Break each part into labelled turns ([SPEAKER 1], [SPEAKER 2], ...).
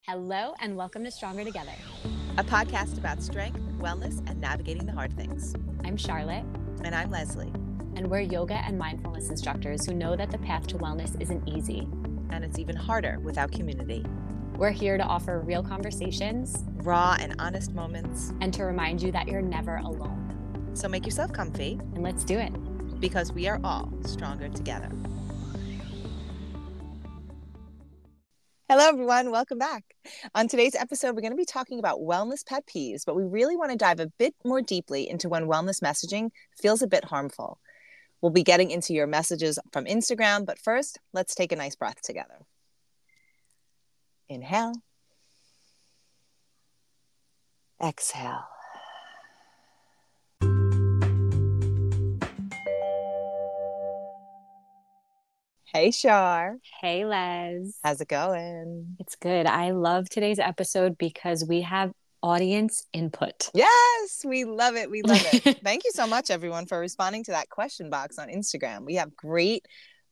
[SPEAKER 1] Hello and welcome to Stronger Together.
[SPEAKER 2] A podcast about strength, wellness, and navigating the hard things.
[SPEAKER 1] I'm Charlotte.
[SPEAKER 2] And I'm Leslie.
[SPEAKER 1] And we're yoga and mindfulness instructors who know that the path to wellness isn't easy.
[SPEAKER 2] And it's even harder without community.
[SPEAKER 1] We're here to offer real conversations,
[SPEAKER 2] raw and honest moments,
[SPEAKER 1] and to remind you that you're never alone.
[SPEAKER 2] So make yourself comfy.
[SPEAKER 1] And let's do it.
[SPEAKER 2] Because we are all stronger together. Hello, everyone. Welcome back. On today's episode, we're going to be talking about wellness pet peeves, but we really want to dive a bit more deeply into when wellness messaging feels a bit harmful. We'll be getting into your messages from Instagram, but first, let's take a nice breath together. Inhale. Exhale. Hey, Char.
[SPEAKER 1] Hey, Les.
[SPEAKER 2] How's it going?
[SPEAKER 1] It's good. I love today's episode because we have audience input.
[SPEAKER 2] Yes, we love it. We love it. Thank you so much, everyone, for responding to that question box on Instagram. We have great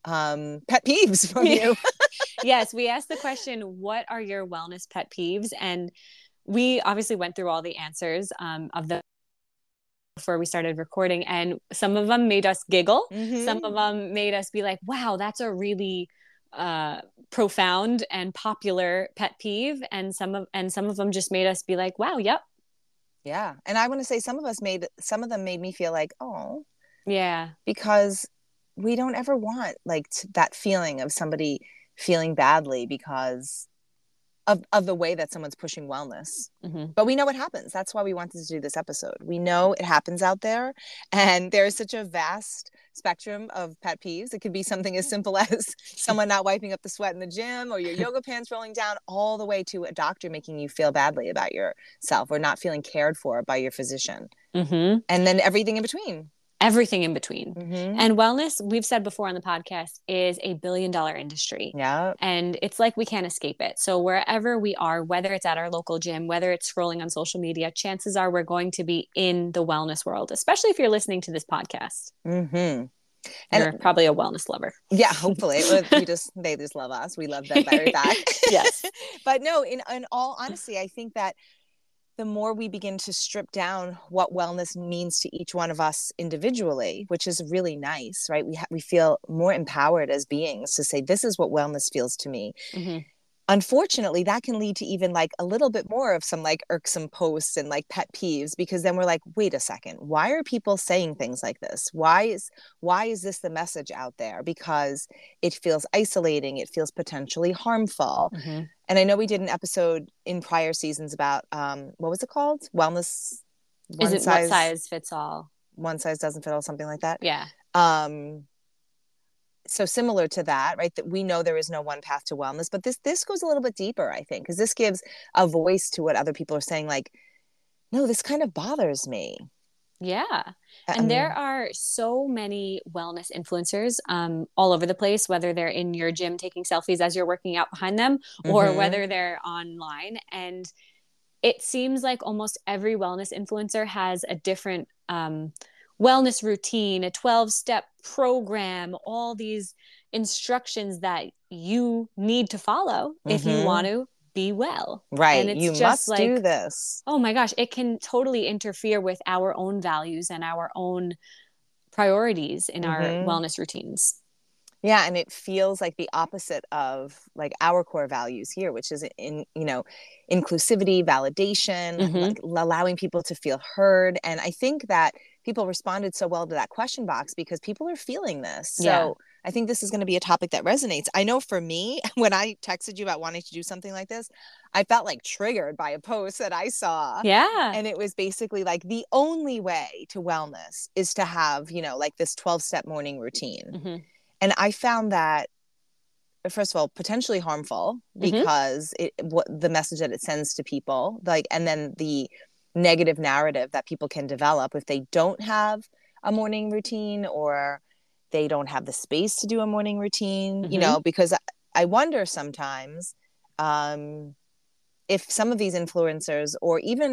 [SPEAKER 2] pet peeves from you.
[SPEAKER 1] Yes, we asked the question, what are your wellness pet peeves? And we obviously went through all the answers of the before we started recording, and some of them made us giggle. Mm-hmm. Some of them made us be like, wow, that's a really profound and popular pet peeve. And some of them just made us be like, wow, yep.
[SPEAKER 2] Yeah. And I want to say some of them made me feel like, oh,
[SPEAKER 1] yeah,
[SPEAKER 2] because we don't ever want like that feeling of somebody feeling badly because of the way that someone's pushing wellness. Mm-hmm. But we know what happens. That's why we wanted to do this episode. We know it happens out there, and there's such a vast spectrum of pet peeves. It could be something as simple as someone not wiping up the sweat in the gym, or your yoga pants rolling down, all the way to a doctor making you feel badly about yourself or not feeling cared for by your physician. Mm-hmm. And then everything in between.
[SPEAKER 1] Everything in between. Mm-hmm. And wellness, we've said before on the podcast, is a $1 billion industry.
[SPEAKER 2] Yeah.
[SPEAKER 1] And it's like we can't escape it. So wherever we are, whether it's at our local gym, whether it's scrolling on social media, chances are we're going to be in the wellness world, especially if you're listening to this podcast. Mm-hmm. And you're probably a wellness lover.
[SPEAKER 2] Yeah, hopefully. They just love us. We love them right back.
[SPEAKER 1] Yes.
[SPEAKER 2] But no, in all honesty, I think that the more we begin to strip down what wellness means to each one of us individually, which is really nice, right? We feel more empowered as beings to say, this is what wellness feels to me. Mm-hmm. Unfortunately, that can lead to even like a little bit more of some like irksome posts and like pet peeves, because then we're like, wait a second, why are people saying things like this? Why is this the message out there? Because it feels isolating. It feels potentially harmful. Mm-hmm. And I know we did an episode in prior seasons about, what was it called? Wellness.
[SPEAKER 1] What size fits all?
[SPEAKER 2] One size doesn't fit all, something like that.
[SPEAKER 1] Yeah.
[SPEAKER 2] So similar to that, right? That we know there is no one path to wellness, but this goes a little bit deeper, I think, because this gives a voice to what other people are saying. Like, no, this kind of bothers me.
[SPEAKER 1] Yeah. And there are so many wellness influencers all over the place, whether they're in your gym taking selfies as you're working out behind them, or mm-hmm. whether they're online. And it seems like almost every wellness influencer has a different wellness routine, a 12-step program, all these instructions that you need to follow mm-hmm. if you want to be well.
[SPEAKER 2] Right.
[SPEAKER 1] And it's
[SPEAKER 2] you
[SPEAKER 1] just
[SPEAKER 2] must do this.
[SPEAKER 1] Oh my gosh, it can totally interfere with our own values and our own priorities in mm-hmm. our wellness routines.
[SPEAKER 2] Yeah, and it feels like the opposite of like our core values here, which is inclusivity, validation, mm-hmm. like allowing people to feel heard. And I think that people responded so well to that question box because people are feeling this. So yeah. I think this is going to be a topic that resonates. I know for me, when I texted you about wanting to do something like this, I felt like triggered by a post that I saw.
[SPEAKER 1] Yeah.
[SPEAKER 2] And it was basically like the only way to wellness is to have, like this 12-step morning routine. Mm-hmm. And I found that, first of all, potentially harmful because the message that it sends to people, like, and then the negative narrative that people can develop if they don't have a morning routine or they don't have the space to do a morning routine, because I wonder sometimes if some of these influencers or even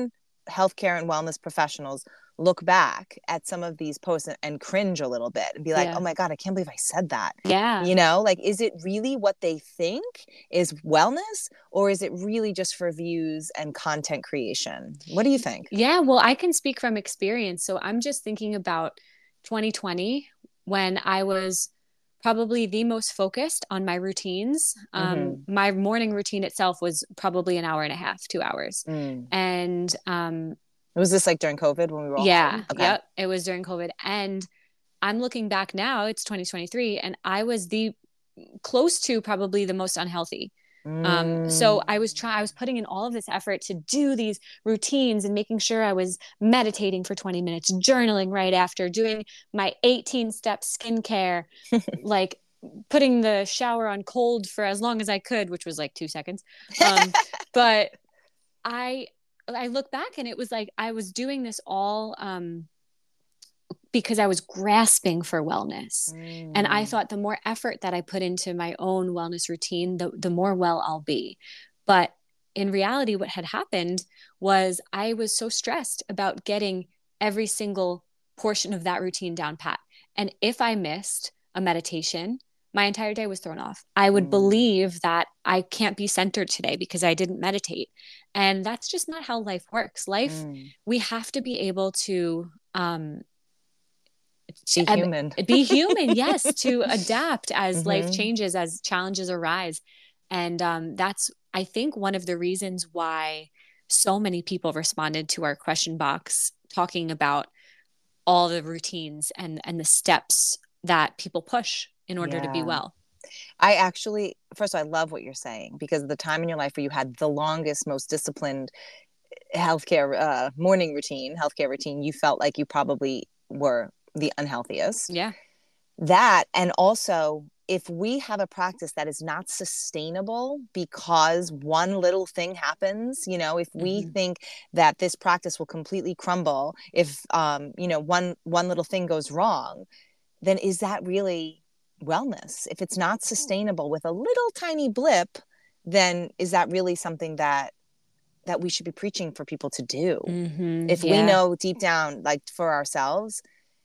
[SPEAKER 2] healthcare and wellness professionals look back at some of these posts and cringe a little bit and be like, oh my God, I can't believe I said that.
[SPEAKER 1] Yeah.
[SPEAKER 2] You know, like, is it really what they think is wellness, or is it really just for views and content creation? What do you think?
[SPEAKER 1] Yeah, well, I can speak from experience. So I'm just thinking about 2020 when I was probably the most focused on my routines. My morning routine itself was probably an hour and a half, 2 hours. And
[SPEAKER 2] was this like during COVID when we were all home?
[SPEAKER 1] Okay. Yep, it was during COVID. And I'm looking back now, it's 2023, and I was close to probably the most unhealthy. So I was putting in all of this effort to do these routines and making sure I was meditating for 20 minutes, journaling right after, doing my 18-step skincare, like putting the shower on cold for as long as I could, which was like 2 seconds. But I look back and it was like I was doing this all because I was grasping for wellness. And I thought the more effort that I put into my own wellness routine, the more well I'll be. But in reality, what had happened was I was so stressed about getting every single portion of that routine down pat. And if I missed a meditation, my entire day was thrown off. I would believe that I can't be centered today because I didn't meditate. And that's just not how life works. We have to be able to be human, yes, to adapt as life changes, as challenges arise. And that's, I think, one of the reasons why so many people responded to our question box talking about all the routines and the steps that people push in order to be well.
[SPEAKER 2] I actually, first of all, I love what you're saying, because of the time in your life where you had the longest, most disciplined healthcare healthcare routine, you felt like you probably were the unhealthiest.
[SPEAKER 1] Yeah.
[SPEAKER 2] That, and also, if we have a practice that is not sustainable because one little thing happens, you know, if we think that this practice will completely crumble if one little thing goes wrong, then is that really wellness? If it's not sustainable with a little tiny blip, then is that really something that we should be preaching for people to do? If we know deep down, like for ourselves,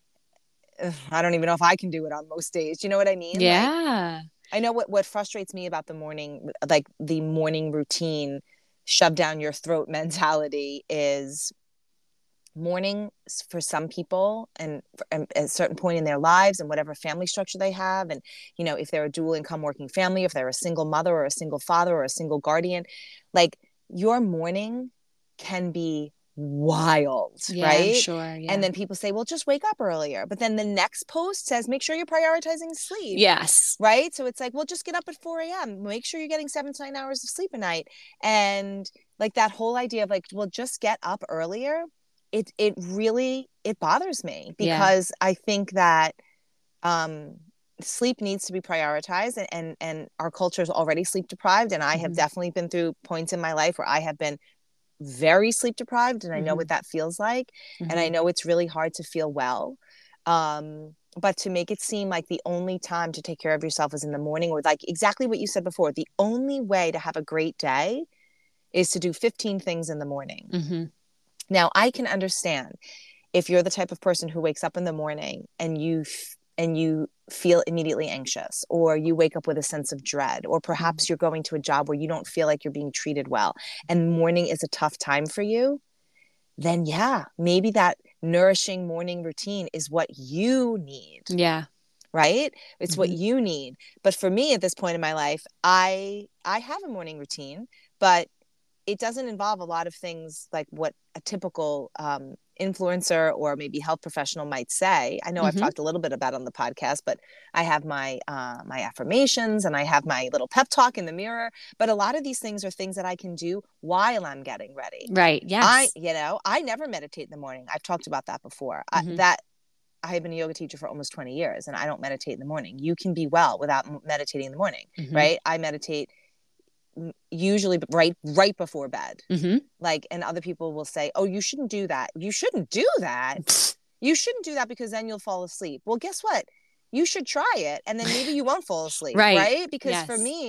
[SPEAKER 2] I don't even know if I can do it on most days. You know what I mean?
[SPEAKER 1] Yeah.
[SPEAKER 2] Like, I know what frustrates me about the morning, like the morning routine, shove down your throat mentality, is morning for some people and at a certain point in their lives and whatever family structure they have. And, you know, if they're a dual income working family, if they're a single mother or a single father or a single guardian, like your morning can be wild, right?
[SPEAKER 1] Sure. Yeah.
[SPEAKER 2] And then people say, well, just wake up earlier. But then the next post says, make sure you're prioritizing sleep.
[SPEAKER 1] Yes.
[SPEAKER 2] Right. So it's like, well, just get up at 4 a.m. Make sure you're getting 7 to 9 hours of sleep a night. And like that whole idea of like, well, just get up earlier. It really bothers me, because I think that sleep needs to be prioritized, and our culture is already sleep deprived. And I have definitely been through points in my life where I have been very sleep deprived, and I know what that feels like. And I know it's really hard to feel well. But to make it seem like the only time to take care of yourself is in the morning, or like exactly what you said before, the only way to have a great day is to do 15 things in the morning. Now, I can understand if you're the type of person who wakes up in the morning and you feel immediately anxious, or you wake up with a sense of dread, or perhaps you're going to a job where you don't feel like you're being treated well, and morning is a tough time for you, then maybe that nourishing morning routine is what you need.
[SPEAKER 1] Yeah.
[SPEAKER 2] Right? It's what you need. But for me at this point in my life, I have a morning routine, but it doesn't involve a lot of things like what a typical influencer or maybe health professional might say. I know I've talked a little bit about it on the podcast, but I have my affirmations, and I have my little pep talk in the mirror. But a lot of these things are things that I can do while I'm getting ready.
[SPEAKER 1] Right. Yes.
[SPEAKER 2] I never meditate in the morning. I've talked about that before. I have been a yoga teacher for almost 20 years, and I don't meditate in the morning. You can be well without meditating in the morning, right? I meditate usually right before bed. Like, and other people will say, oh, you shouldn't do that. You shouldn't do that. You shouldn't do that because then you'll fall asleep. Well, guess what? You should try it, and then maybe you won't fall asleep. Right? Because for me,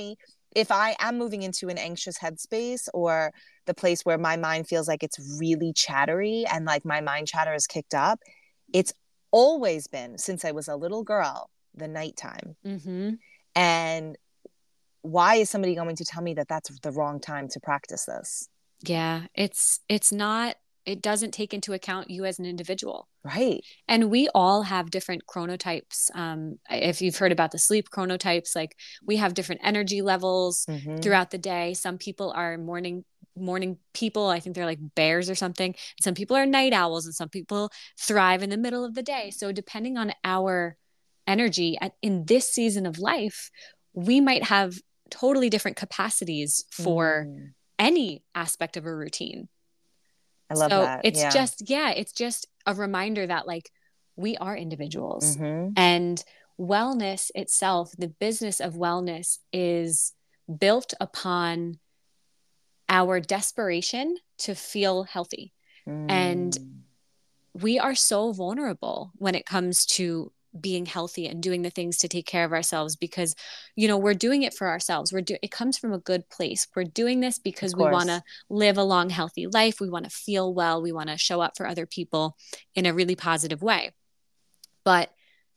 [SPEAKER 2] if I am moving into an anxious headspace, or the place where my mind feels like it's really chattery and like my mind chatter is kicked up, it's always been, since I was a little girl, the nighttime.
[SPEAKER 1] Mm-hmm.
[SPEAKER 2] And why is somebody going to tell me that that's the wrong time to practice this?
[SPEAKER 1] Yeah, it's not, it doesn't take into account you as an individual.
[SPEAKER 2] Right.
[SPEAKER 1] And we all have different chronotypes. If you've heard about the sleep chronotypes, like we have different energy levels throughout the day. Some people are morning people. I think they're like bears or something. Some people are night owls, and some people thrive in the middle of the day. So depending on our energy in this season of life, we might have totally different capacities for any aspect of a routine.
[SPEAKER 2] I love that.
[SPEAKER 1] It's it's just a reminder that like we are individuals,
[SPEAKER 2] Mm-hmm.
[SPEAKER 1] and wellness itself, the business of wellness, is built upon our desperation to feel healthy. And we are so vulnerable when it comes to being healthy and doing the things to take care of ourselves, because, you know, we're doing it for ourselves. It comes from a good place. We're doing this because we want to live a long, healthy life. We want to feel well. We want to show up for other people in a really positive way. But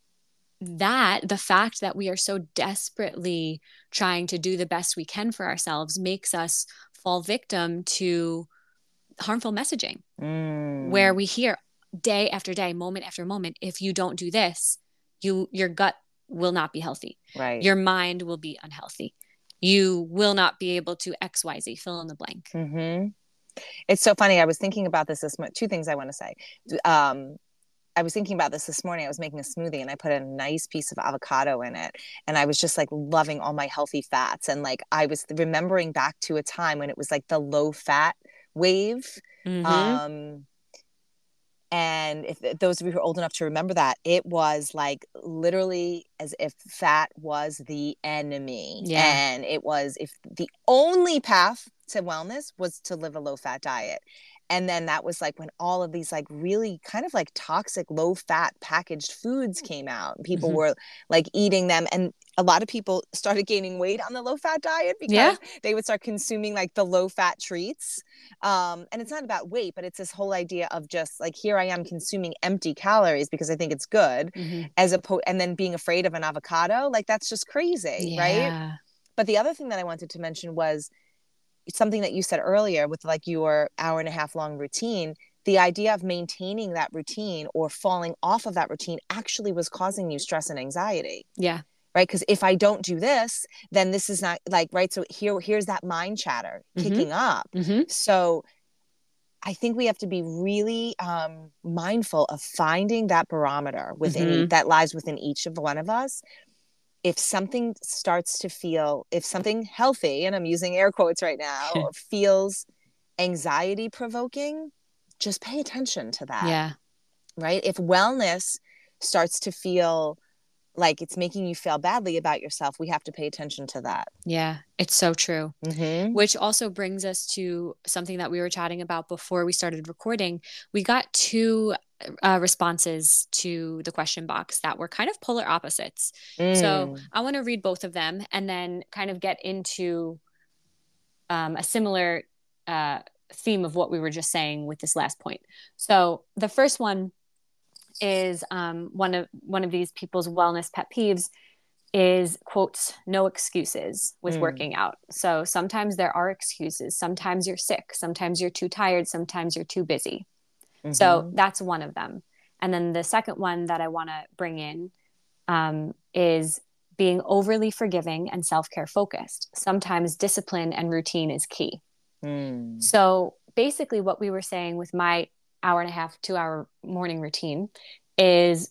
[SPEAKER 1] the fact that we are so desperately trying to do the best we can for ourselves makes us fall victim to harmful messaging, where we hear day after day, moment after moment, if you don't do this, your gut will not be healthy.
[SPEAKER 2] Right.
[SPEAKER 1] Your mind will be unhealthy. You will not be able to XYZ, fill in the blank.
[SPEAKER 2] Mm-hmm. It's so funny. I was thinking about this two things I want to say. I was thinking about this morning. I was making a smoothie and I put a nice piece of avocado in it. And I was just like loving all my healthy fats. And like, I was remembering back to a time when it was like the low fat wave. And if those of you who are old enough to remember that, it was like literally as if fat was the enemy.
[SPEAKER 1] Yeah.
[SPEAKER 2] And it was, if the only path to wellness was to live a low fat diet. And then that was like when all of these like really kind of like toxic low fat packaged foods came out. People were like eating them, and a lot of people started gaining weight on the low fat diet because they would start consuming like the low fat treats. And it's not about weight, but it's this whole idea of just like, here I am consuming empty calories because I think it's good, and then being afraid of an avocado. Like, that's just crazy. Right. But the other thing that I wanted to mention was something that you said earlier with like your hour-and-a-half long routine. The idea of maintaining that routine or falling off of that routine actually was causing you stress and anxiety.
[SPEAKER 1] Yeah.
[SPEAKER 2] Right. Because if I don't do this, then this is not like, right. So here's that mind chatter kicking up. So I think we have to be really mindful of finding that barometer within that lies within each of one of us. If something starts to feel, if something healthy, and I'm using air quotes right now, or feels anxiety provoking, just pay attention to that.
[SPEAKER 1] Yeah.
[SPEAKER 2] Right. If wellness starts to feel like it's making you feel badly about yourself, we have to pay attention to that.
[SPEAKER 1] Yeah, it's so true. Which also brings us to something that we were chatting about before we started recording. We got two responses to the question box that were kind of polar opposites. So I want to read both of them and then kind of get into a similar theme of what we were just saying with this last point. So the first one is one of these people's wellness pet peeves is, quotes, no excuses with working out. So sometimes there are excuses. Sometimes you're sick. Sometimes you're too tired. Sometimes you're too busy. So that's one of them. And then the second one that I want to bring in is being overly forgiving and self-care focused. Sometimes discipline and routine is key. So basically what we were saying with my hour-and-a-half, 2-hour morning routine is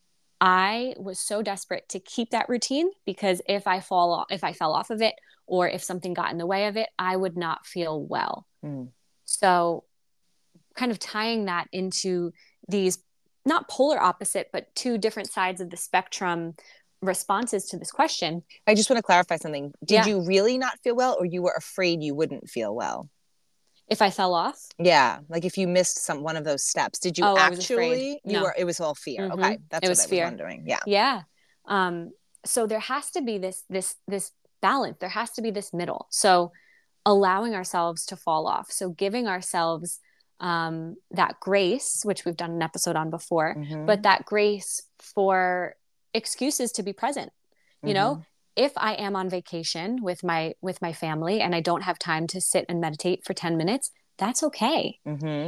[SPEAKER 1] I was so desperate to keep that routine because if I fell off of it, or if something got in the way of it, I would not feel well. So kind of tying that into these not polar opposite, but two different sides of the spectrum responses to this question.
[SPEAKER 2] I just want to clarify something. Did you really not feel well, or you were afraid you wouldn't feel well?
[SPEAKER 1] If I fell off?
[SPEAKER 2] Yeah. Like if you missed one of those steps, did you actually, it was all fear. Okay. That's what I was wondering. Yeah.
[SPEAKER 1] Yeah. So there has to be this balance. There has to be this middle. So allowing ourselves to fall off. So giving ourselves that grace, which we've done an episode on before, but that grace for excuses to be present. You know, if I am on vacation with my family and I don't have time to sit and meditate for 10 minutes, that's okay.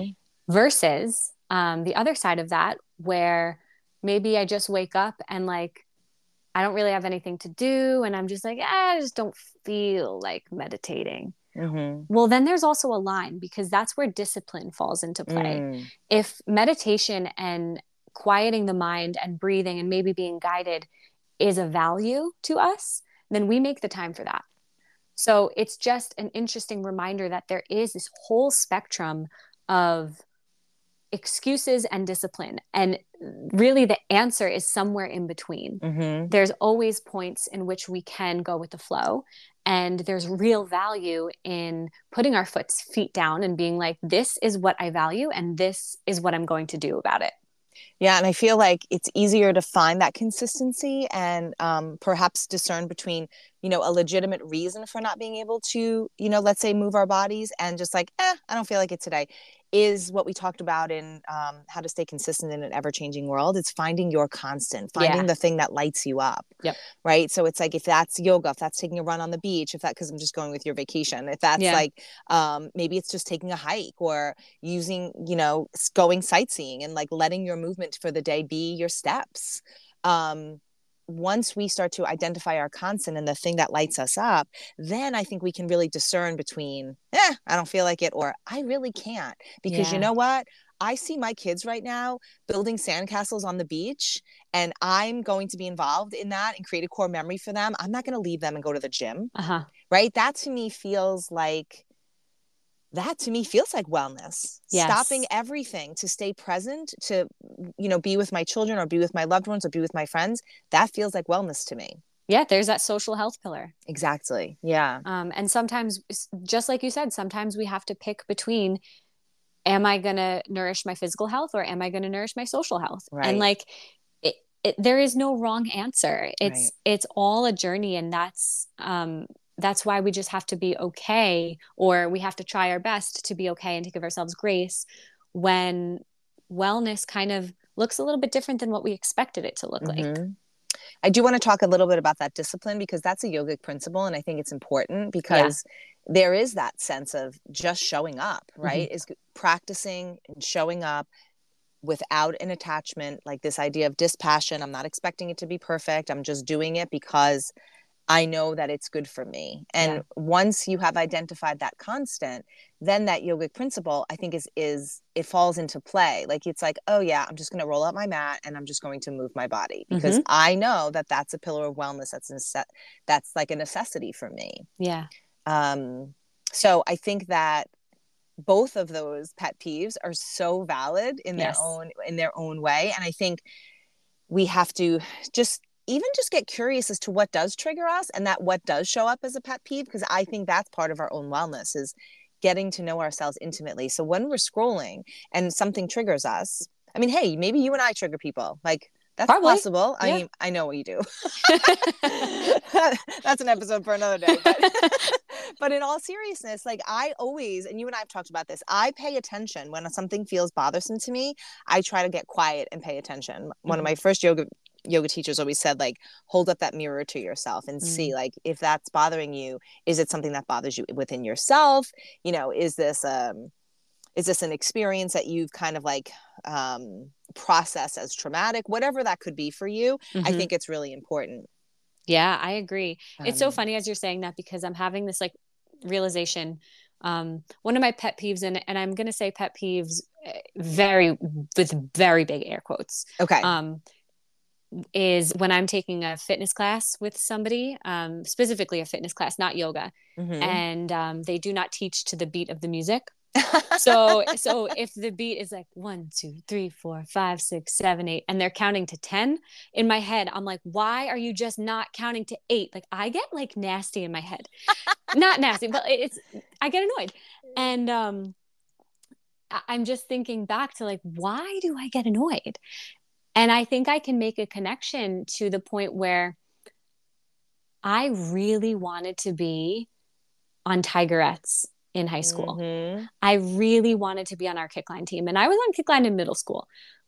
[SPEAKER 1] Versus the other side of that, where maybe I just wake up and like, I don't really have anything to do. And I'm just like, I just don't feel like meditating. Well, then there's also a line, because that's where discipline falls into play. If meditation and quieting the mind and breathing and maybe being guided is a value to us, then we make the time for that. So it's just an interesting reminder that there is this whole spectrum of excuses and discipline. And really the answer is somewhere in between. There's always points in which we can go with the flow. And there's real value in putting our feet down and being like, this is what I value and this is what I'm going to do about it.
[SPEAKER 2] Yeah. And I feel like it's easier to find that consistency and perhaps discern between, you know, a legitimate reason for not being able to, you know, let's say move our bodies, and just like, I don't feel like it today, is what we talked about in How to Stay Consistent in an Ever-Changing World. It's finding your constant, finding the thing that lights you up. Right. So it's like, if that's yoga, if that's taking a run on the beach, if that, because I'm just going with your vacation, if that's like, maybe it's just taking a hike, or using, you know, going sightseeing and like letting your movement for the day be your steps. Once we start to identify our constant and the thing that lights us up, then I think we can really discern between, I don't feel like it, or I really can't. Because you know what? I see my kids right now building sandcastles on the beach, and I'm going to be involved in that and create a core memory for them. I'm not going to leave them and go to the gym. Right? That to me feels like wellness. Stopping everything to stay present, to, you know, be with my children or be with my loved ones or be with my friends. That feels like wellness to me.
[SPEAKER 1] Yeah. There's that social health pillar.
[SPEAKER 2] Exactly. Yeah.
[SPEAKER 1] And sometimes, just like you said, sometimes we have to pick between, am I going to nourish my physical health or am I going to nourish my social health? Right. And like, there is no wrong answer. It's all a journey. And that's why we just have to be okay, or we have to try our best to be okay and to give ourselves grace when wellness kind of looks a little bit different than what we expected it to look like.
[SPEAKER 2] I do want to talk a little bit about that discipline, because that's a yogic principle. And I think it's important because there is that sense of just showing up, right? Is practicing and showing up without an attachment, like this idea of dispassion. I'm not expecting it to be perfect. I'm just doing it because I know that it's good for me. And once you have identified that constant, then that yogic principle, I think, is it falls into play. Like, it's like, oh yeah, I'm just going to roll out my mat and I'm just going to move my body, because I know that that's a pillar of wellness. That's like a necessity for me.
[SPEAKER 1] Yeah.
[SPEAKER 2] So I think that both of those pet peeves are so valid in their own way. And I think we have to just get curious as to what does trigger us, and that what does show up as a pet peeve, because I think that's part of our own wellness, is getting to know ourselves intimately. So when we're scrolling and something triggers us, I mean, hey, maybe you and I trigger people. Like, that's possible. I mean, I know what you do. That's an episode for another day. But in all seriousness, like, I always, and you and I have talked about this, I pay attention when something feels bothersome to me. I try to get quiet and pay attention. One of my first yoga teachers always said, like, hold up that mirror to yourself and see, like, if that's bothering you, is it something that bothers you within yourself? You know, is this an experience that you've kind of like processed as traumatic? Whatever that could be for you, I think it's really important.
[SPEAKER 1] Yeah, I agree. It's so funny as you're saying that, because I'm having this like realization. One of my pet peeves, and I'm going to say pet peeves with very big air quotes.
[SPEAKER 2] Okay.
[SPEAKER 1] Is when I'm taking a fitness class with somebody, specifically a fitness class, not yoga, and they do not teach to the beat of the music. So if the beat is like 1, 2, 3, 4, 5, 6, 7, 8, and they're counting to 10, in my head, I'm like, why are you just not counting to 8? Like, I get like nasty in my head, not nasty, but I get annoyed. And, I'm just thinking back to like, why do I get annoyed? And I think I can make a connection to the point where I really wanted to be on Tigerettes in high school.
[SPEAKER 2] Mm-hmm.
[SPEAKER 1] I really wanted to be on our kickline team. And I was on kickline in middle school.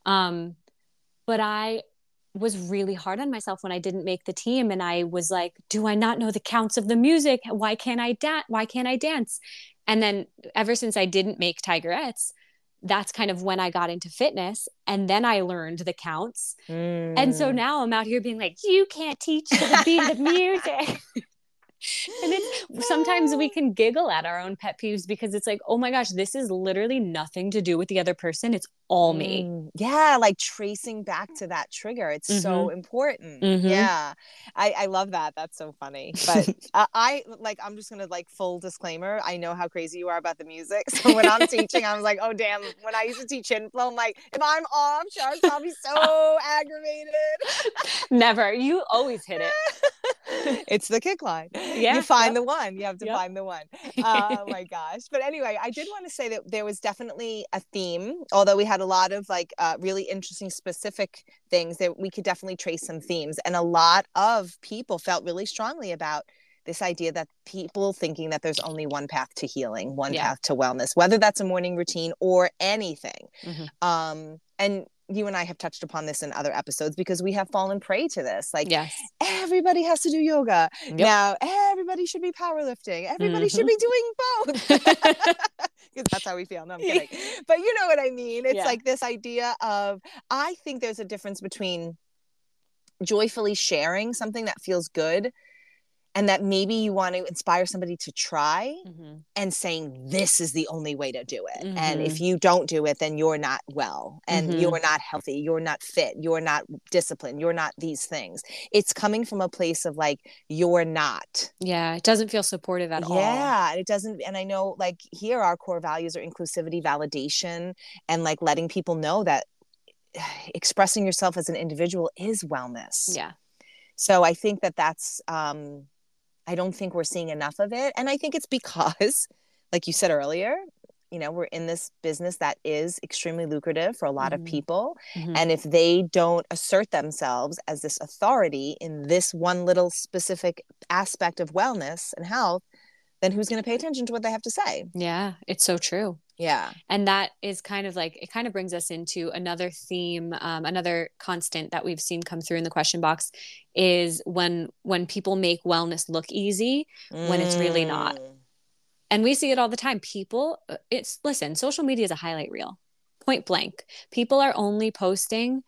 [SPEAKER 1] But I was really hard on myself when I didn't make the team. And I was like, do I not know the counts of the music? Why can't I dance? Why can't I dance? And then ever since I didn't make Tigerettes, that's kind of when I got into fitness. And then I learned the counts. And so now I'm out here being like, you can't teach the beat of music. And it's sometimes we can giggle at our own pet peeves because it's like, oh my gosh, this is literally nothing to do with the other person. It's all me.
[SPEAKER 2] Yeah, like tracing back to that trigger. It's so important. Yeah. I love that. That's so funny. But I like, I'm just gonna like full disclaimer. I know how crazy you are about the music. So when I'm teaching, I was like, oh damn, when I used to teach inflow, I'm like, if I'm off, Shar's probably so aggravated.
[SPEAKER 1] Never. You always hit it.
[SPEAKER 2] It's the kick line.
[SPEAKER 1] Yeah.
[SPEAKER 2] You find the one. You have to find the one. Oh my gosh. But anyway, I did want to say that there was definitely a theme, although we had a lot of like really interesting specific things that we could definitely trace some themes. And a lot of people felt really strongly about this idea that people thinking that there's only one path to healing, one path to wellness, whether that's a morning routine or anything. And you and I have touched upon this in other episodes because we have fallen prey to this. Like, everybody has to do yoga. Now, everybody should be powerlifting. Everybody should be doing both. Because that's how we feel. No, I'm kidding. But you know what I mean? It's like this idea of, I think there's a difference between joyfully sharing something that feels good and that maybe you want to inspire somebody to try and saying, this is the only way to do it. And if you don't do it, then you're not well and you're not healthy. You're not fit. You're not disciplined. You're not these things. It's coming from a place of like, you're not.
[SPEAKER 1] Yeah. It doesn't feel supportive at all.
[SPEAKER 2] Yeah. It doesn't. And I know like here, our core values are inclusivity, validation, and like letting people know that expressing yourself as an individual is wellness.
[SPEAKER 1] Yeah.
[SPEAKER 2] So I think that that's, I don't think we're seeing enough of it. And I think it's because, like you said earlier, you know, we're in this business that is extremely lucrative for a lot of people. And if they don't assert themselves as this authority in this one little specific aspect of wellness and health, then who's going to pay attention to what they have to say?
[SPEAKER 1] Yeah, it's so true.
[SPEAKER 2] Yeah.
[SPEAKER 1] And that is kind of like, it kind of brings us into another theme, another constant that we've seen come through in the question box is when people make wellness look easy, when it's really not. And we see it all the time. People, listen, social media is a highlight reel, point blank. People are only posting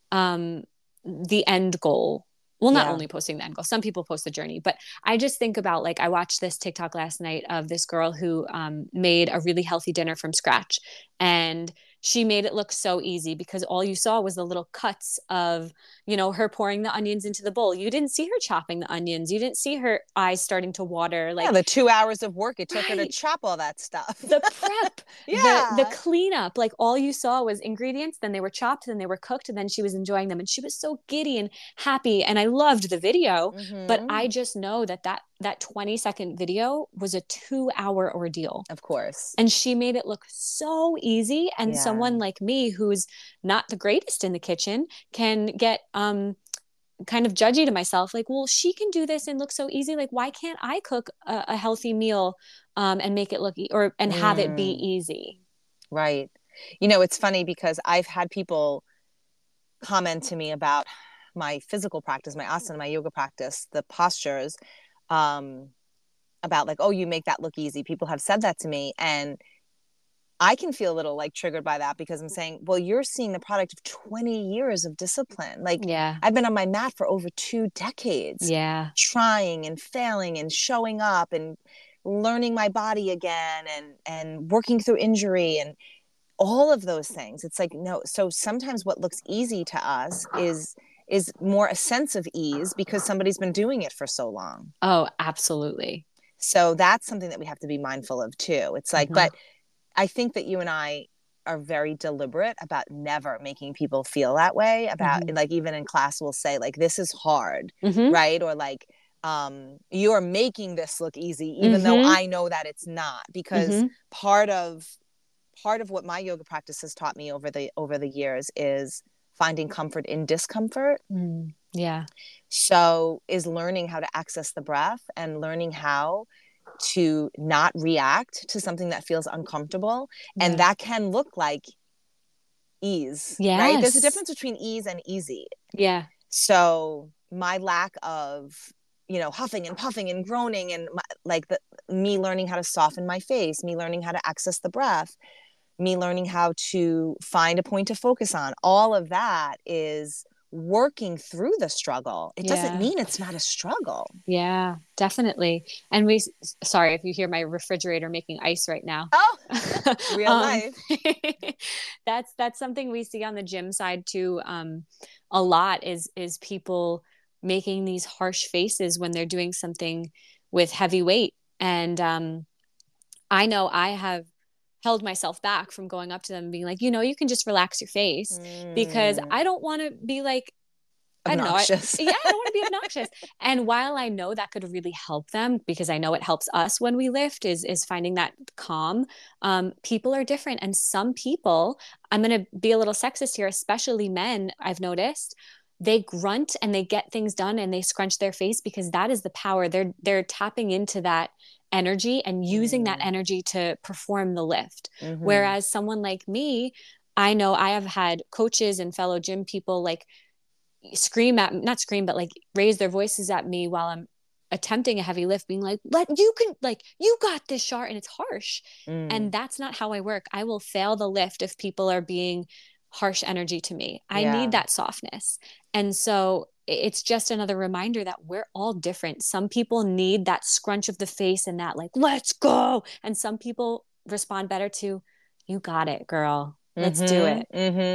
[SPEAKER 1] the end goal. Well, not only posting the end goal. Some people post the journey, but I just think about like, I watched this TikTok last night of this girl who made a really healthy dinner from scratch. And she made it look so easy because all you saw was the little cuts of, you know, her pouring the onions into the bowl. You didn't see her chopping the onions. You didn't see her eyes starting to water. Like
[SPEAKER 2] the 2 hours of work it took her to chop all that stuff.
[SPEAKER 1] The prep, the cleanup, like all you saw was ingredients. Then they were chopped, then they were cooked, and then she was enjoying them. And she was so giddy and happy. And I loved the video, but I just know that 20-second video was a 2-hour ordeal.
[SPEAKER 2] Of course.
[SPEAKER 1] And she made it look so easy. And someone like me, who's not the greatest in the kitchen, can get kind of judgy to myself. Like, well, she can do this and look so easy. Like, why can't I cook a healthy meal and make it look and have it be easy?
[SPEAKER 2] Right. You know, it's funny because I've had people comment to me about my physical practice, my asana, my yoga practice, the postures, about like, oh, you make that look easy. People have said that to me. And I can feel a little like triggered by that because I'm saying, well, you're seeing the product of 20 years of discipline. Like I've been on my mat for over 2 decades, trying and failing and showing up and learning my body again and working through injury and all of those things. It's like, no. So sometimes what looks easy to us is more a sense of ease because somebody's been doing it for so long.
[SPEAKER 1] Oh, absolutely.
[SPEAKER 2] So that's something that we have to be mindful of too. It's like, but I think that you and I are very deliberate about never making people feel that way about like, even in class, we'll say like, this is hard, right? Or like, you're making this look easy, even though I know that it's not, because part of what my yoga practice has taught me over the years is finding comfort in discomfort.
[SPEAKER 1] Yeah.
[SPEAKER 2] So is learning how to access the breath and learning how to not react to something that feels uncomfortable.
[SPEAKER 1] Yeah.
[SPEAKER 2] And that can look like ease, right? There's a
[SPEAKER 1] Yes.
[SPEAKER 2] difference between ease and easy.
[SPEAKER 1] Yeah.
[SPEAKER 2] So my lack of, you know, huffing and puffing and groaning and me learning how to soften my face, me learning how to access the breath, me learning how to find a point to focus on, all of that is working through the struggle. It doesn't
[SPEAKER 1] Yeah.
[SPEAKER 2] mean it's not a struggle.
[SPEAKER 1] Yeah, definitely. And sorry if you hear my refrigerator making ice right now.
[SPEAKER 2] Oh, real
[SPEAKER 1] um,
[SPEAKER 2] life.
[SPEAKER 1] that's something we see on the gym side too. A lot is people making these harsh faces when they're doing something with heavy weight. And I know I have held myself back from going up to them and being like, you can just relax your face, because I don't want to be like, I don't know.
[SPEAKER 2] Obnoxious.
[SPEAKER 1] I don't want to be obnoxious. And while I know that could really help them, because I know it helps us when we lift, is finding that calm. People are different, and some people, I'm going to be a little sexist here, especially men. I've noticed they grunt and they get things done and they scrunch their face because that is the power. They're tapping into that energy and using that energy to perform the lift. Whereas someone like me, I know I have had coaches and fellow gym people like not scream, but like raise their voices at me while I'm attempting a heavy lift, being like, you got this, Shar. And it's harsh. And that's not how I work. I will fail the lift if people are being harsh energy to me. I need that softness. And so it's just another reminder that we're all different. Some people need that scrunch of the face and that like, let's go. And some people respond better to, you got it, girl. Let's do it.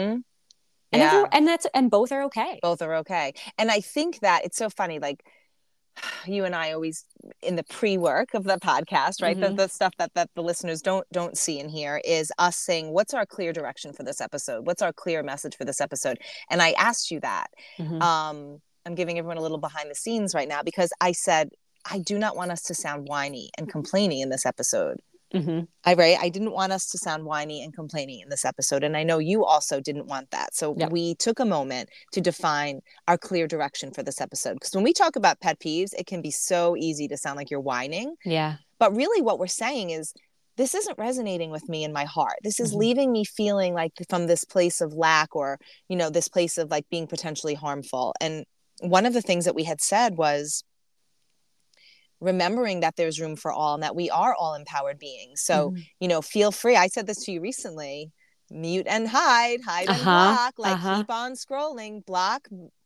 [SPEAKER 1] And both are okay.
[SPEAKER 2] Both are okay. And I think that it's so funny, like you and I always in the pre-work of the podcast, right? The stuff that the listeners don't see and hear is us saying, what's our clear direction for this episode? What's our clear message for this episode? And I asked you that. I'm giving everyone a little behind the scenes right now, because I said, I do not want us to sound whiny and complaining in this episode. I didn't want us to sound whiny and complaining in this episode. And I know you also didn't want that. So we took a moment to define our clear direction for this episode. Because when we talk about pet peeves, it can be so easy to sound like you're whining.
[SPEAKER 1] Yeah.
[SPEAKER 2] But really what we're saying is, this isn't resonating with me in my heart. This is leaving me feeling like from this place of lack, or, this place of like being potentially harmful. And one of the things that we had said was, remembering that there's room for all and that we are all empowered beings. So, feel free. I said this to you recently, mute and hide and block, keep on scrolling, block.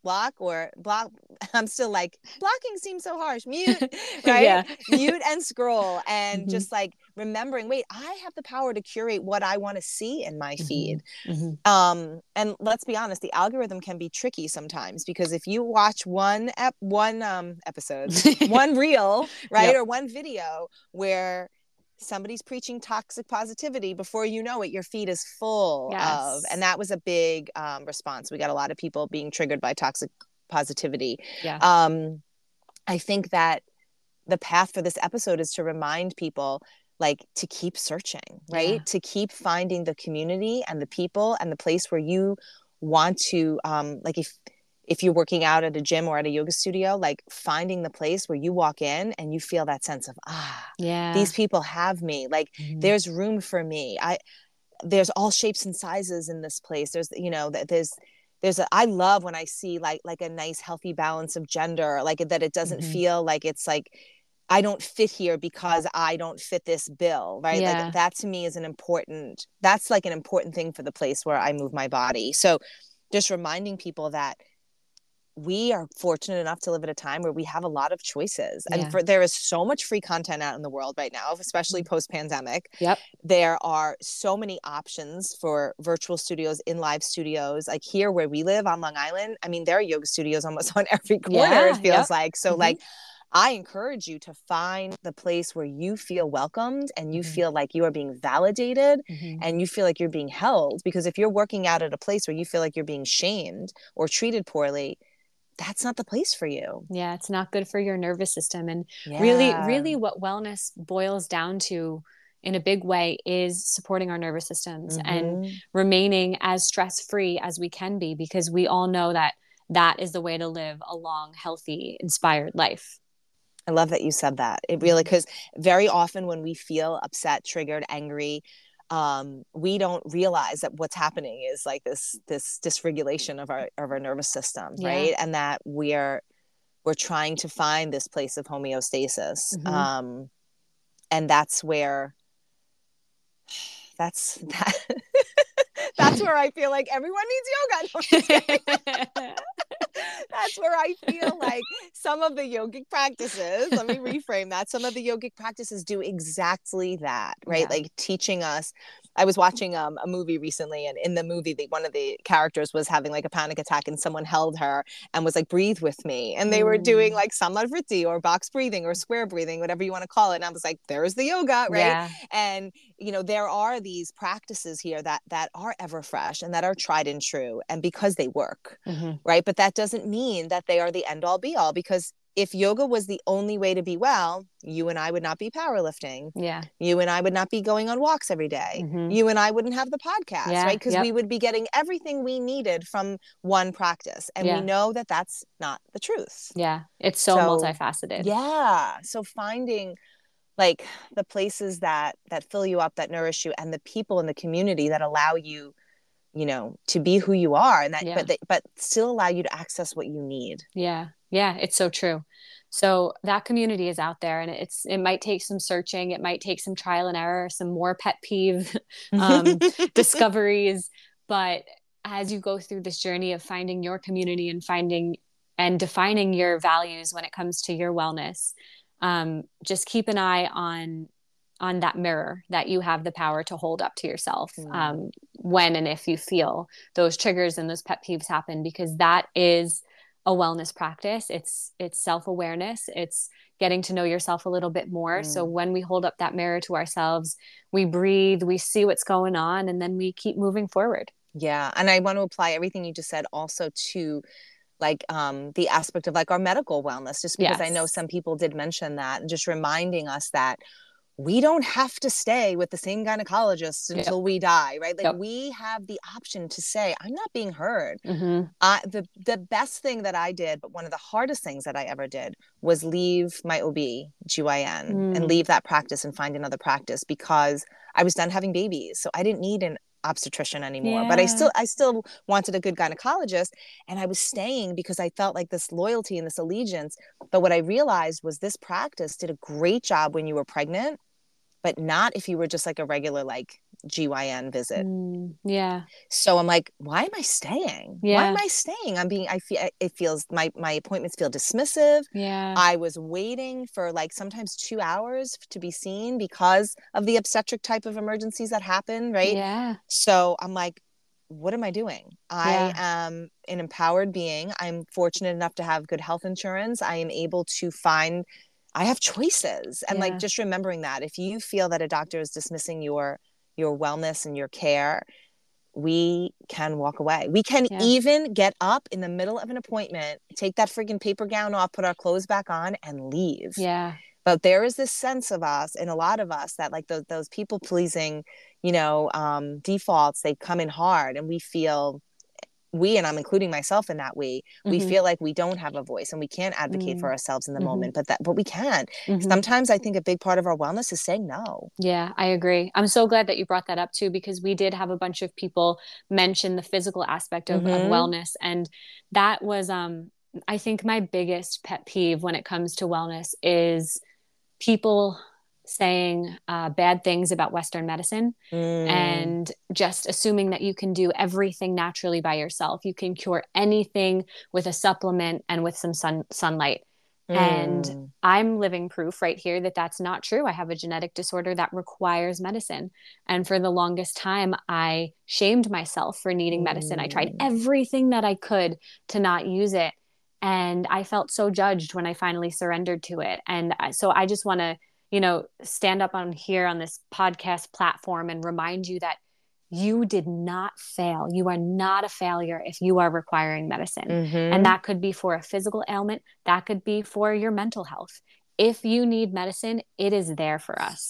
[SPEAKER 2] I'm still like, blocking seems so harsh. Mute, right? Mute and scroll, and just like remembering, wait, I have the power to curate what I want to see in my feed. And let's be honest, the algorithm can be tricky sometimes, because if you watch one episode, one reel, right, or one video where somebody's preaching toxic positivity, before you know it, your feed is full of, and that was a big response. We got a lot of people being triggered by toxic positivity. I think that the path for this episode is to remind people, like, to keep searching, right? To keep finding the community and the people and the place where you want to, like, if you're working out at a gym or at a yoga studio, like finding the place where you walk in and you feel that sense of, these people have me, like there's room for me. There's all shapes and sizes in this place. There's, I love when I see like a nice healthy balance of gender, like that it doesn't feel like it's like, I don't fit here because I don't fit this bill, right? Like that to me is that's like an important thing for the place where I move my body. So just reminding people that we are fortunate enough to live at a time where we have a lot of choices, and there is so much free content out in the world right now, especially post-pandemic. There are so many options for virtual studios, in live studios. Like here where we live on Long Island, I mean, there are yoga studios almost on every corner, it feels like. So like, I encourage you to find the place where you feel welcomed and you feel like you are being validated and you feel like you're being held. Because if you're working out at a place where you feel like you're being shamed or treated poorly, that's not the place for you.
[SPEAKER 1] Yeah, it's not good for your nervous system. And really what wellness boils down to in a big way is supporting our nervous systems and
[SPEAKER 2] Mm-hmm.
[SPEAKER 1] remaining as stress-free as we can be, because we all know that that is the way to live a long, healthy, inspired life.
[SPEAKER 2] I love that you said that. It really, because very often when we feel upset, triggered, angry, we don't realize that what's happening is like this dysregulation of our nervous system,
[SPEAKER 1] Yeah.
[SPEAKER 2] right? And that we're trying to find this place of homeostasis. And that's where that's where I feel like everyone needs yoga. No, that's where I feel like some of the yogic practices, let me reframe that. Some of the yogic practices do exactly that, right?
[SPEAKER 1] Yeah.
[SPEAKER 2] Like teaching us. I was watching a movie recently, and in the movie, one of the characters was having like a panic attack, and someone held her and was like, breathe with me. And they were doing like Samlavriti or box breathing or square breathing, whatever you want to call it. And I was like, there's the yoga, right?
[SPEAKER 1] Yeah.
[SPEAKER 2] And, you know, there are these practices here that are ever fresh and that are tried and true, and because they work, right? But that doesn't mean that they are the end all be all, because if yoga was the only way to be well, you and I would not be powerlifting.
[SPEAKER 1] Yeah.
[SPEAKER 2] You and I would not be going on walks every day. You and I wouldn't have the podcast, right? Because we would be getting everything we needed from one practice. And we know that that's not the truth.
[SPEAKER 1] Yeah. It's so multifaceted.
[SPEAKER 2] Yeah. So finding like the places that fill you up, that nourish you, and the people in the community that allow you, you know, to be who you are, and that but still allow you to access what you need.
[SPEAKER 1] Yeah. It's so true. So that community is out there, and it might take some searching, it might take some trial and error, some more pet peeve discoveries, but as you go through this journey of finding your community and finding and defining your values when it comes to your wellness, just keep an eye on that mirror that you have the power to hold up to yourself when and if you feel those triggers and those pet peeves happen, because that is a wellness practice. It's self-awareness. It's getting to know yourself a little bit more. So when we hold up that mirror to ourselves, we breathe, we see what's going on, and then we keep moving forward.
[SPEAKER 2] Yeah. And I want to apply everything you just said also to like the aspect of like our medical wellness, just because I know some people did mention that, and just reminding us that we don't have to stay with the same gynecologist until we die, right? Like we have the option to say, I'm not being heard. The best thing that I did, but one of the hardest things that I ever did, was leave my OB/GYN and leave that practice and find another practice, because I was done having babies. So I didn't need an obstetrician anymore, but I still wanted a good gynecologist, and I was staying because I felt like this loyalty and this allegiance. But what I realized was this practice did a great job when you were pregnant, but not if you were just like a regular like GYN visit. So I'm like, why am I staying? Why am I staying? I feel, it feels, my appointments feel dismissive. I was waiting for like sometimes 2 hours to be seen because of the obstetric type of emergencies that happen, right? So I'm like, what am I doing? I am an empowered being. I'm fortunate enough to have good health insurance. I am able to I have choices. And like, just remembering that if you feel that a doctor is dismissing your wellness and your care, we can walk away. We can even get up in the middle of an appointment, take that freaking paper gown off, put our clothes back on, and leave. But there is this sense of us, and a lot of us, that like those people pleasing, you know, defaults, they come in hard, and we feel, and I'm including myself in that, we feel like we don't have a voice and we can't advocate for ourselves in the moment, but we can. Sometimes I think a big part of our wellness is saying no.
[SPEAKER 1] Yeah, I agree. I'm so glad that you brought that up too, because we did have a bunch of people mention the physical aspect of wellness. And that was, I think my biggest pet peeve when it comes to wellness is people saying bad things about Western medicine and just assuming that you can do everything naturally by yourself. You can cure anything with a supplement and with some sunlight. And I'm living proof right here that that's not true. I have a genetic disorder that requires medicine. And for the longest time, I shamed myself for needing medicine. I tried everything that I could to not use it. And I felt so judged when I finally surrendered to it. And so I just want to, you know, stand up on here on this podcast platform and remind you that you did not fail. You are not a failure if you are requiring medicine. And that could be for a physical ailment. That could be for your mental health. If you need medicine, it is there for us.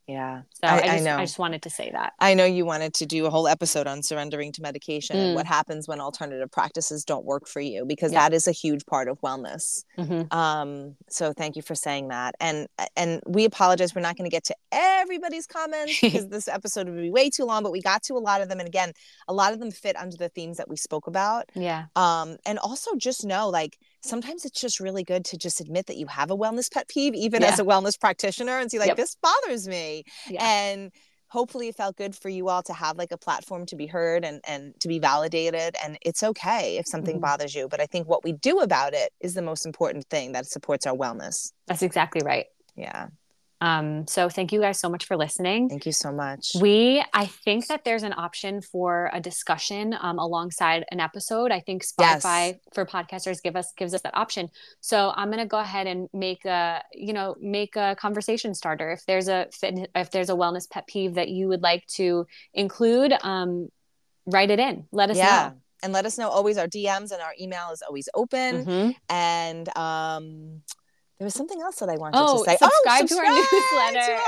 [SPEAKER 2] Yeah.
[SPEAKER 1] So
[SPEAKER 2] I know.
[SPEAKER 1] I just wanted to say that.
[SPEAKER 2] I know you wanted to do a whole episode on surrendering to medication and what happens when alternative practices don't work for you, because that is a huge part of wellness. So thank you for saying that. And we apologize. We're not going to get to everybody's comments because this episode would be way too long, but we got to a lot of them. And again, a lot of them fit under the themes that we spoke about.
[SPEAKER 1] Yeah.
[SPEAKER 2] And also just know, like, sometimes it's just really good to just admit that you have a wellness pet peeve, even as a wellness practitioner, and see, like, this bothers me. And hopefully it felt good for you all to have like a platform to be heard and to be validated. And it's okay if something bothers you. But I think what we do about it is the most important thing that supports our wellness.
[SPEAKER 1] That's exactly right.
[SPEAKER 2] Yeah.
[SPEAKER 1] So thank you guys so much for listening.
[SPEAKER 2] Thank you so much.
[SPEAKER 1] I think that there's an option for a discussion alongside an episode. I think Spotify for podcasters gives us that option. So I'm going to go ahead and make a conversation starter. If there's a wellness pet peeve that you would like to include, write it in. Let us know.
[SPEAKER 2] And let us know. Always, our DMs and our email is always open. And there was something else that I wanted to say.
[SPEAKER 1] Subscribe to our newsletter.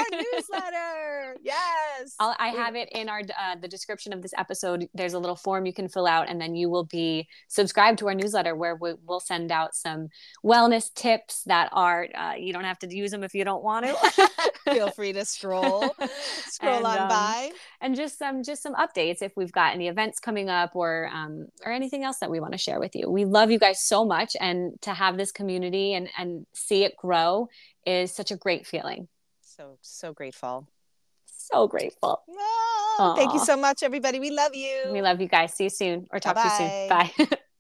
[SPEAKER 2] Yes.
[SPEAKER 1] I have it in our the description of this episode. There's a little form you can fill out, and then you will be subscribed to our newsletter, where we'll send out some wellness tips that are you don't have to use them if you don't want to.
[SPEAKER 2] Feel free to scroll on by,
[SPEAKER 1] and just some updates if we've got any events coming up or anything else that we want to share with you. We love you guys so much, and to have this community and see it grow is such a great feeling.
[SPEAKER 2] So grateful.
[SPEAKER 1] So grateful.
[SPEAKER 2] Oh, thank you so much, everybody. We love you.
[SPEAKER 1] We love you guys. See you soon, or talk to you soon. Bye.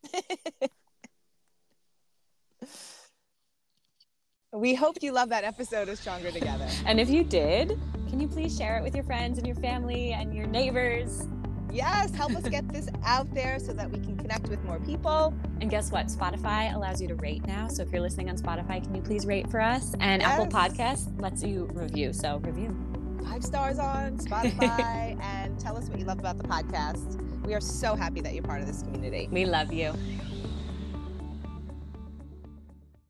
[SPEAKER 2] We hope you love that episode of Stronger Together.
[SPEAKER 1] And if you did, can you please share it with your friends and your family and your neighbors?
[SPEAKER 2] Yes, help us get this out there so that we can connect with more people.
[SPEAKER 1] And guess what? Spotify allows you to rate now. So if you're listening on Spotify, can you please rate for us? And Apple Podcasts lets you review. So review.
[SPEAKER 2] 5 stars on Spotify and tell us what you love about the podcast. We are so happy that you're part of this community.
[SPEAKER 1] We love you.